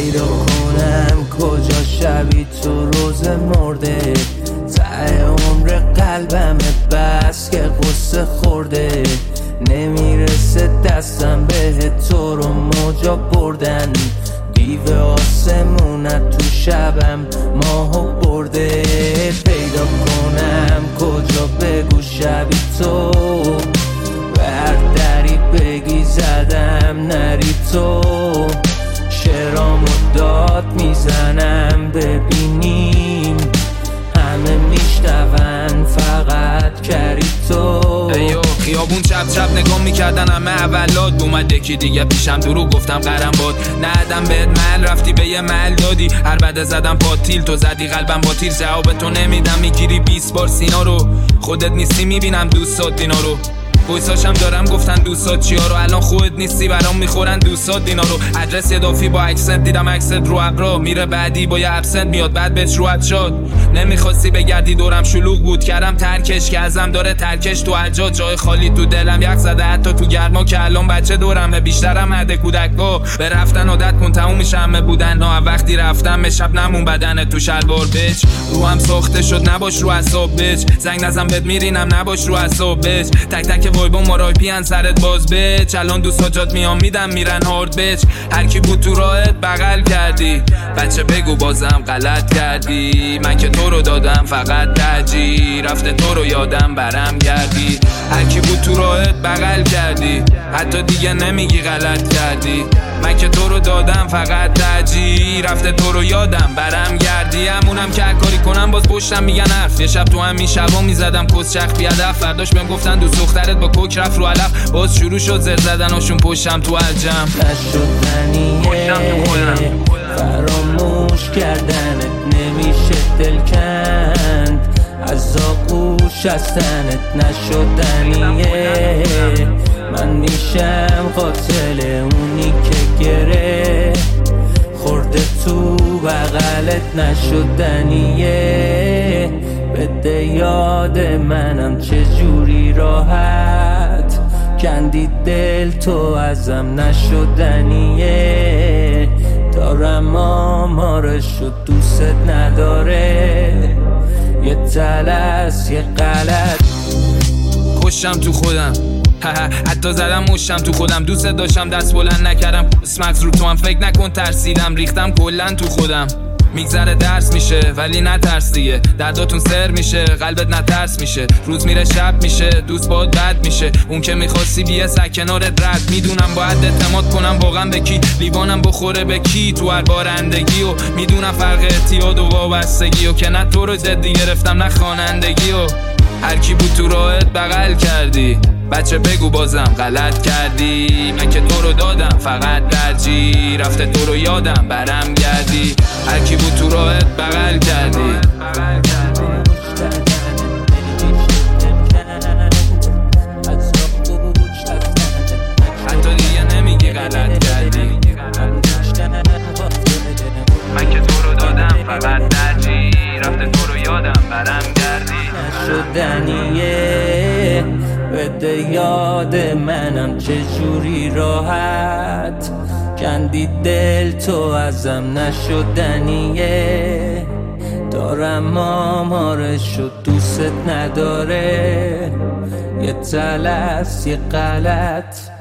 پیدا کنم کجا شبی تو روز مرده، ته عمر قلبم بس که قصه خورده، نمیرسه دستم به تو رو موجا بردن، دیو آسمونت تو شبم ماهو برده. پیدا کنم کجا بگو شبی تو، بر دری بگی زدم نری تو، شعرامو داد میزنم ببینیم همه میشنون فقط کری تو. ایو خیابون چپ چپ نگاه میکردن همه اولاد، اومد یکی دیگه پیشم درو گفتم قرم باد، ندم بهت مل رفتی به یه مل دادی، هر بده زدم پاتیل تو زدی قلبم با تیر، جواب تو نمیدم میگیری 20 بار سینا رو، خودت نیستی میبینم دوستات دینا رو، وایساشم دارم گفتن دوستات چیا رو، الان خودت نیستی برام میخورن دوستات دینا رو، ادرس یدافی با اکسنت دیدم اکست رو ابرا، میره بعدی با یه ابسنت میاد بعد بهش روحت شد، نمیخواستی بگردی دورم شلوغ بود کردم ترکش که ازم داره ترکش تو حجاج، جای خالی تو دلم یخ زده حتی تو گرما که الان بچه دورمه، بیشترم حد کودکا به رفتن عادت کن تموم میشه همه بودن ها، وقتی رفتم به شب نمون بدن تو شلوار بچ، روحم ساخته شد نباش رو اعصاب بچ، زنگ نزن بهت میرینم نباش رو اعصاب بچ، تک تک وایبا مارایپی ان سرت باز بچ، الان دو ساجات میام میدم میرن هارد بچ، هر کی بود تو راهت بغل کردی بچه بگو بازم غلط کردی، من که تو رو دادم فقط ترجیح، رفته تو رو یادم برم کردی، هر کی بود تو راهت بغل کردی حتی دیگه نمیگی غلط کردی، من که تو رو دادم فقط ترجیح، رفته تو رو یادم برم گردی، همونم که هر کاری کنم باز پشتم میگن حرف، یه شب تو همین شبا میزدم کس چخ بیادف، فرداش بهم گفتن دوست دخترت با کوک رفت رو علف، باز شروع شد زر زدناشون پشتم تو الجم، نشدنیه فراموش کردنت نمیشه دل کند، از آغوش هستنت نشدنیه، من میشم قاتل اونی که گره خورده تو بغلت نشدنیه، بده یاد منم چجوری راحت کندی دل تو ازم نشدنیه، دارم آمارشو دوست نداره، یه تلس یه غلط کشم تو خودم حتی زدم مشتم تو خودم، دوست داشتم دست بلند نکردم، اسمکس رو تو هم فکر نکن ترسیدم، ریختم کلن تو خودم، میگذره درس میشه ولی نترس دیگه، درداتون سر میشه قلبت نترس میشه، روز میره شب میشه دوست باید بد میشه، اون که میخواستی بیه سر کنارت رد، میدونم باید اعتماد کنم واقعا به کی، لیوانم بخوره به کی تو هر بارندگی، و میدونم فرق اعتیاد و وابستگی، و که نه تو رو جدی گرفتم نه خوانندگی، و هر کی بود تو راهت بغل کردی بچه بگو بازم غلط کردی، من که تو رو دادم فقط ترجیح، رفته تو رو یادم برم گردی، هر کی بود تو راهت بغل کردی حتی دیگه نمیگی غلط کردی، من که تو رو دادم فقط ترجیح، رفته تو رو یادم برم گردی، نشدنیه بده یاد منم چجوری راحت کندی دل تو ازم نشدنیه، دارم آمارشو دوست نداره، یه تلس یه غلط